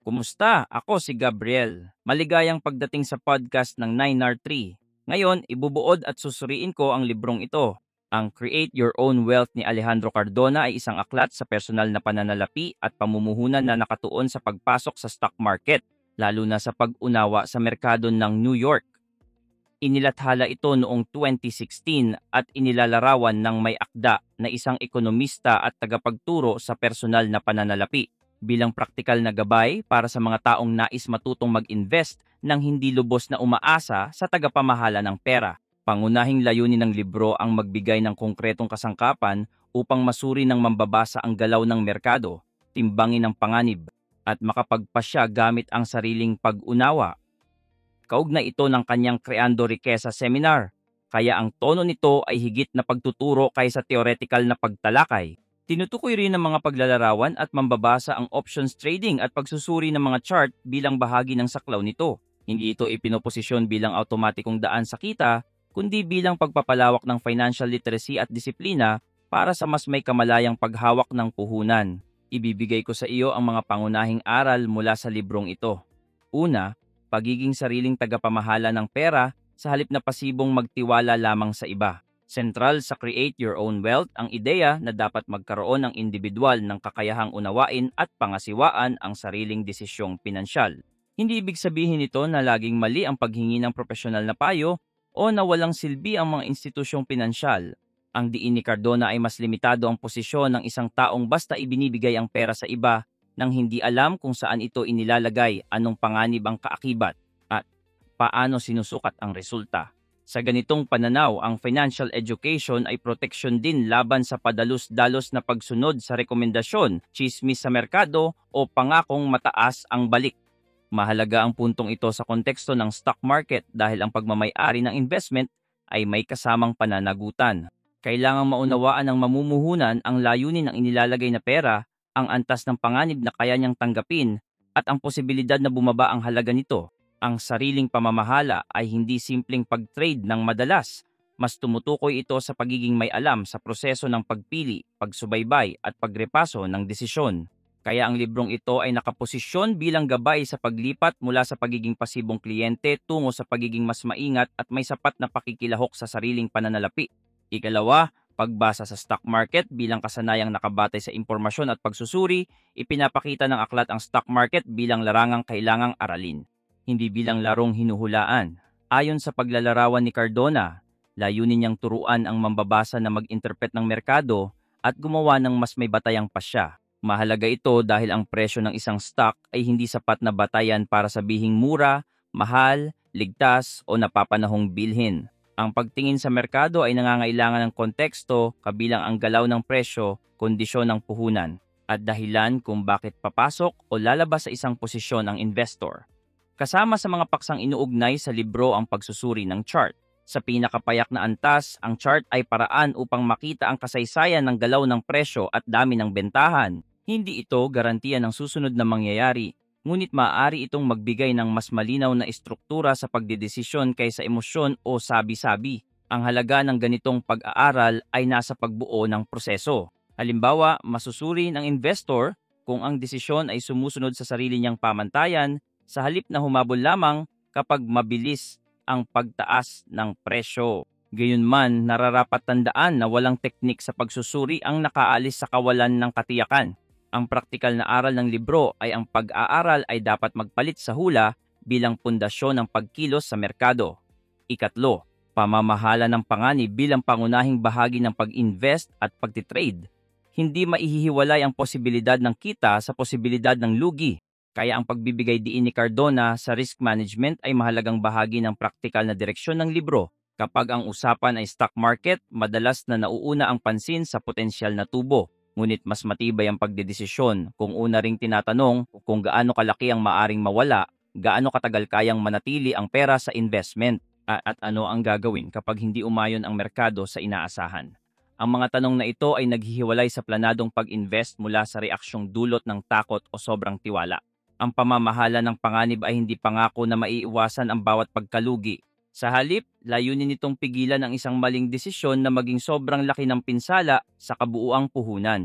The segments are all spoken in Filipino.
Kumusta? Ako si Gabriel. Maligayang pagdating sa podcast ng 9R3. Ngayon, ibubuod at susuriin ko ang librong ito. Ang Create Your Own Wealth ni Alejandro Cardona ay isang aklat sa personal na pananalapi at pamumuhunan na nakatuon sa pagpasok sa stock market, lalo na sa pag-unawa sa merkado ng New York. Inilathala ito noong 2016 at inilalarawan ng may akda na isang ekonomista at tagapagturo sa personal na pananalapi bilang praktikal na gabay para sa mga taong nais matutong mag-invest nang hindi lubos na umaasa sa tagapamahala ng pera. Pangunahing layunin ng libro ang magbigay ng konkretong kasangkapan upang masuri ng mambabasa ang galaw ng merkado, timbangin ang panganib, at makapagpasya gamit ang sariling pag-unawa. Kaugnay ito ng kanyang Creando Riqueza seminar, kaya ang tono nito ay higit na pagtuturo kaysa theoretical na pagtalakay. Tinutukoy rin ng mga paglalarawan at mambabasa ang options trading at pagsusuri ng mga chart bilang bahagi ng saklaw nito. Hindi ito ipinoposisyon bilang automatikong daan sa kita, kundi bilang pagpapalawak ng financial literacy at disiplina para sa mas may kamalayang paghawak ng puhunan. Ibibigay ko sa iyo ang mga pangunahing aral mula sa librong ito. Una, pagiging sariling tagapamahala ng pera sa halip na pasibong magtiwala lamang sa iba. Sentral sa Create Your Own Wealth ang ideya na dapat magkaroon ng individual ng kakayahang unawain at pangasiwaan ang sariling desisyong pinansyal. Hindi ibig sabihin nito na laging mali ang paghingi ng profesional na payo o na walang silbi ang mga institusyong pinansyal. Ang diin ni Cardona ay mas limitado ang posisyon ng isang taong basta ibinibigay ang pera sa iba nang hindi alam kung saan ito inilalagay, anong panganib ang kaakibat, at paano sinusukat ang resulta. Sa ganitong pananaw, ang financial education ay proteksyon din laban sa padalos-dalos na pagsunod sa rekomendasyon, tsismis sa merkado o pangakong mataas ang balik. Mahalaga ang puntong ito sa konteksto ng stock market dahil ang pagmamay-ari ng investment ay may kasamang pananagutan. Kailangang maunawaan ng mamumuhunan ang layunin ng inilalagay na pera, ang antas ng panganib na kaya niyang tanggapin, at ang posibilidad na bumaba ang halaga nito. Ang sariling pamamahala ay hindi simpleng pag-trade ng madalas. Mas tumutukoy ito sa pagiging may alam sa proseso ng pagpili, pagsubaybay at pagrepaso ng desisyon. Kaya ang librong ito ay nakaposisyon bilang gabay sa paglipat mula sa pagiging pasibong kliyente tungo sa pagiging mas maingat at may sapat na pakikilahok sa sariling pananalapi. Ikalawa, pagbasa sa stock market bilang kasanayang nakabatay sa impormasyon at pagsusuri, ipinapakita ng aklat ang stock market bilang larangang kailangang aralin, hindi bilang larong hinuhulaan. Ayon sa paglalarawan ni Cardona, layunin niyang turuan ang mambabasa na mag-interpret ng merkado at gumawa ng mas may batayang pasya. Mahalaga ito dahil ang presyo ng isang stock ay hindi sapat na batayan para sabihing mura, mahal, ligtas o napapanahong bilhin. Ang pagtingin sa merkado ay nangangailangan ng konteksto kabilang ang galaw ng presyo, kondisyon ng puhunan, at dahilan kung bakit papasok o lalabas sa isang posisyon ang investor. Kasama sa mga paksang inuugnay sa libro ang pagsusuri ng chart. Sa pinakapayak na antas, ang chart ay paraan upang makita ang kasaysayan ng galaw ng presyo at dami ng bentahan. Hindi ito garantiya ng susunod na mangyayari, ngunit maaari itong magbigay ng mas malinaw na istruktura sa pagdedesisyon kaysa emosyon o sabi-sabi. Ang halaga ng ganitong pag-aaral ay nasa pagbuo ng proseso. Halimbawa, masusuri ng investor kung ang desisyon ay sumusunod sa sarili niyang pamantayan sa halip na humabol lamang kapag mabilis ang pagtaas ng presyo. Gayunman, nararapat tandaan na walang teknik sa pagsusuri ang nakaalis sa kawalan ng katiyakan. Ang praktikal na aral ng libro ay ang pag-aaral ay dapat magpalit sa hula bilang pundasyon ng pagkilos sa merkado. Ikatlo, pamamahala ng panganib bilang pangunahing bahagi ng pag-invest at pagtitrade. Hindi maihihiwalay ang posibilidad ng kita sa posibilidad ng lugi. Kaya ang pagbibigay diin ni Cardona sa risk management ay mahalagang bahagi ng praktikal na direksyon ng libro. Kapag ang usapan ay stock market, madalas na nauuna ang pansin sa potensyal na tubo. Ngunit mas matibay ang pagdedesisyon kung una ring tinatanong kung gaano kalaki ang maaring mawala, gaano katagal kayang manatili ang pera sa investment, at ano ang gagawin kapag hindi umayon ang merkado sa inaasahan. Ang mga tanong na ito ay naghihiwalay sa planadong pag-invest mula sa reaksyong dulot ng takot o sobrang tiwala. Ang pamamahala ng panganib ay hindi pangako na maiiwasan ang bawat pagkalugi. Sa halip, layunin nitong pigilan ang isang maling desisyon na maging sobrang laki ng pinsala sa kabuuang puhunan.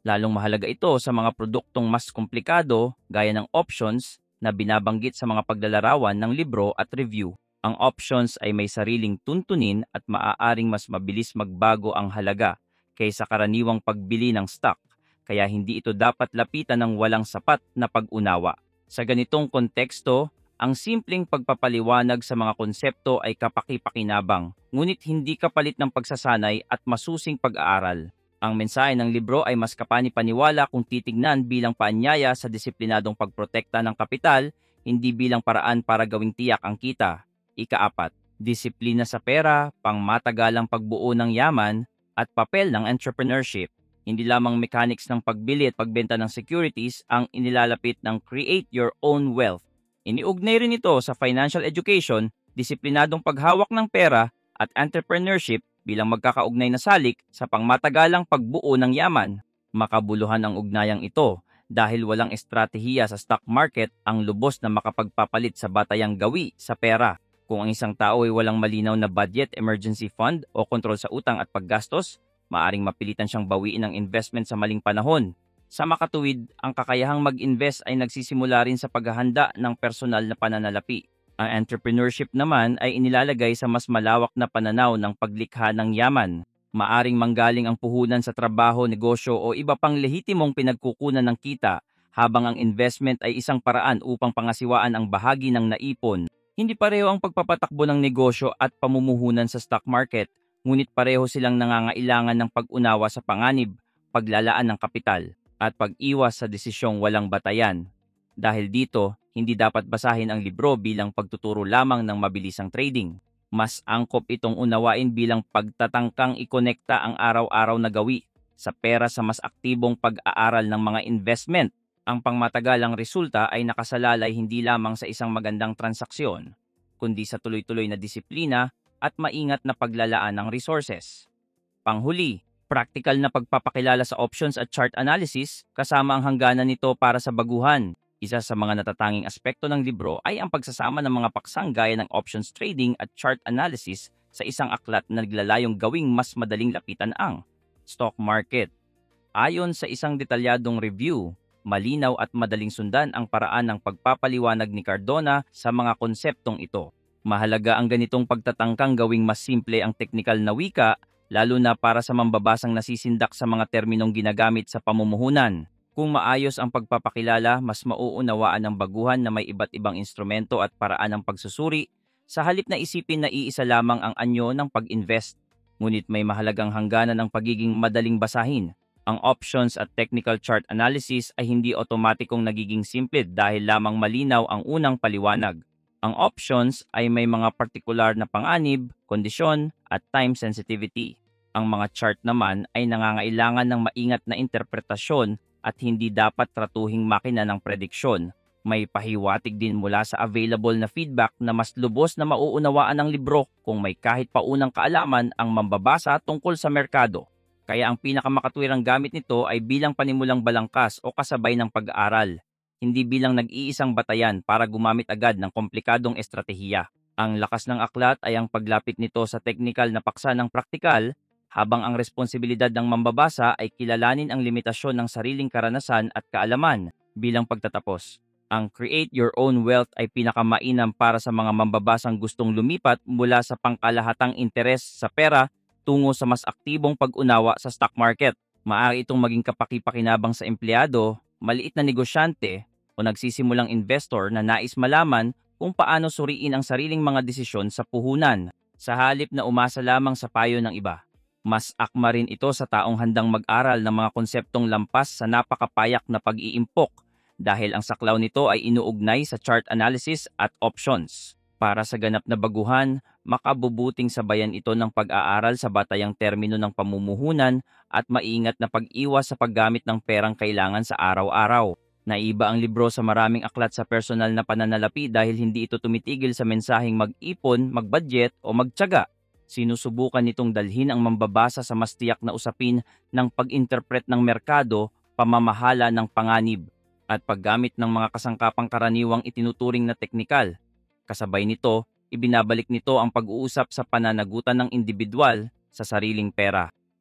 Lalong mahalaga ito sa mga produktong mas komplikado gaya ng options na binabanggit sa mga paglalarawan ng libro at review. Ang options ay may sariling tuntunin at maaaring mas mabilis magbago ang halaga kaysa karaniwang pagbili ng stock, kaya hindi ito dapat lapitan ng walang sapat na pag-unawa. Sa ganitong konteksto, ang simpleng pagpapaliwanag sa mga konsepto ay kapaki-pakinabang, ngunit hindi kapalit ng pagsasanay at masusing pag-aaral. Ang mensahe ng libro ay mas kapani-paniwala kung titignan bilang paanyaya sa disiplinadong pagprotekta ng kapital, hindi bilang paraan para gawing tiyak ang kita. Ikaapat, disiplina sa pera, pangmatagalang pagbuo ng yaman, at papel ng entrepreneurship. Hindi lamang mechanics ng pagbili at pagbenta ng securities ang inilalapit ng Create Your Own Wealth. Iniugnay rin ito sa financial education, disiplinadong paghawak ng pera, at entrepreneurship bilang magkakaugnay na salik sa pangmatagalang pagbuo ng yaman. Makabuluhan ang ugnayang ito dahil walang estratehiya sa stock market ang lubos na makapagpapalit sa batayang gawi sa pera. Kung ang isang tao ay walang malinaw na budget, emergency fund o kontrol sa utang at paggastos, maaring mapilitan siyang bawiin ang investment sa maling panahon. Sa makatuwid, ang kakayahang mag-invest ay nagsisimula rin sa paghahanda ng personal na pananalapi. Ang entrepreneurship naman ay inilalagay sa mas malawak na pananaw ng paglikha ng yaman. Maaring manggaling ang puhunan sa trabaho, negosyo o iba pang lehitimong pinagkukunan ng kita, habang ang investment ay isang paraan upang pangasiwaan ang bahagi ng naipon. Hindi pareho ang pagpapatakbo ng negosyo at pamumuhunan sa stock market, ngunit pareho silang nangangailangan ng pag-unawa sa panganib, paglalaan ng kapital, at pag-iwas sa desisyong walang batayan. Dahil dito, hindi dapat basahin ang libro bilang pagtuturo lamang ng mabilisang trading. Mas angkop itong unawain bilang pagtatangkang ikonekta ang araw-araw na gawi sa pera sa mas aktibong pag-aaral ng mga investment. Ang pangmatagalang resulta ay nakasalalay hindi lamang sa isang magandang transaksyon, kundi sa tuloy-tuloy na disiplina at maingat na paglalaan ng resources. Panghuli, practical na pagpapakilala sa options at chart analysis kasama ang hangganan nito para sa baguhan. Isa sa mga natatanging aspekto ng libro ay ang pagsasama ng mga paksang gaya ng options trading at chart analysis sa isang aklat na naglalayong gawing mas madaling lapitan ang stock market. Ayon sa isang detalyadong review, malinaw at madaling sundan ang paraan ng pagpapaliwanag ni Cardona sa mga konseptong ito. Mahalaga ang ganitong pagtatangkang gawing mas simple ang teknikal na wika, lalo na para sa mambabasang nasisindak sa mga terminong ginagamit sa pamumuhunan. Kung maayos ang pagpapakilala, mas mauunawaan ng baguhan na may iba't ibang instrumento at paraan ng pagsusuri, sa halip na isipin na iisa lamang ang anyo ng pag-invest. Ngunit may mahalagang hangganan ng pagiging madaling basahin. Ang options at technical chart analysis ay hindi otomatikong nagiging simple dahil lamang malinaw ang unang paliwanag. Ang options ay may mga partikular na panganib, kondisyon, at time sensitivity. Ang mga chart naman ay nangangailangan ng maingat na interpretasyon at hindi dapat tratuhing makina ng prediksyon. May pahiwatig din mula sa available na feedback na mas lubos na mauunawaan ng libro kung may kahit paunang kaalaman ang mambabasa tungkol sa merkado. Kaya ang pinakamakatwirang gamit nito ay bilang panimulang balangkas o kasabay ng pag-aaral, hindi bilang nag-iisang batayan para gumamit agad ng komplikadong estratehiya. Ang lakas ng aklat ay ang paglapit nito sa teknikal na paksa ng praktikal, habang ang responsibilidad ng mambabasa ay kilalanin ang limitasyon ng sariling karanasan at kaalaman. Bilang pagtatapos, ang Create Your Own Wealth ay pinakamainam para sa mga mambabasang gustong lumipat mula sa pangkalahatang interes sa pera tungo sa mas aktibong pag-unawa sa stock market. Maaari itong maging kapaki-pakinabang sa empleyado, maliit na negosyante, o nagsisimulang investor na nais malaman kung paano suriin ang sariling mga desisyon sa puhunan, sa halip na umasa lamang sa payo ng iba. Mas akma rin ito sa taong handang mag-aral ng mga konseptong lampas sa napakapayak na pag-iimpok dahil ang saklaw nito ay inuugnay sa chart analysis at options. Para sa ganap na baguhan, makabubuting sabayan ito ng pag-aaral sa batayang termino ng pamumuhunan at maingat na pag-iwas sa paggamit ng perang kailangan sa araw-araw. Naiba ang libro sa maraming aklat sa personal na pananalapi dahil hindi ito tumitigil sa mensaheng mag-ipon, mag-budget o magtiyaga. Sinusubukan nitong dalhin ang mambabasa sa mas tiyak na usapin ng pag-interpret ng merkado, pamamahala ng panganib, at paggamit ng mga kasangkapang karaniwang itinuturing na teknikal. Kasabay nito, ibinabalik nito ang pag-uusap sa pananagutan ng individual sa sariling pera.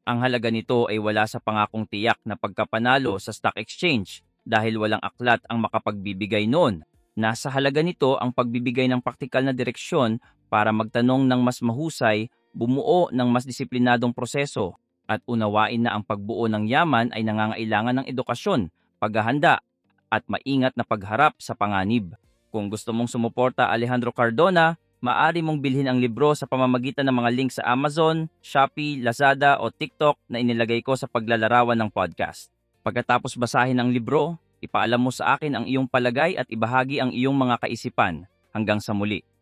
Ang halaga nito ay wala sa pangakong tiyak na pagkapanalo sa stock exchange dahil walang aklat ang makapagbibigay noon. Nasa halaga nito ang pagbibigay ng praktikal na direksyon para magtanong ng mas mahusay, bumuo ng mas disiplinadong proseso, at unawain na ang pagbuo ng yaman ay nangangailangan ng edukasyon, paghahanda, at maingat na pagharap sa panganib. Kung gusto mong sumuporta Alejandro Cardona, maaari mong bilhin ang libro sa pamamagitan ng mga link sa Amazon, Shopee, Lazada o TikTok na inilagay ko sa paglalarawan ng podcast. Pagkatapos basahin ang libro, ipaalam mo sa akin ang iyong palagay at ibahagi ang iyong mga kaisipan. Hanggang sa muli.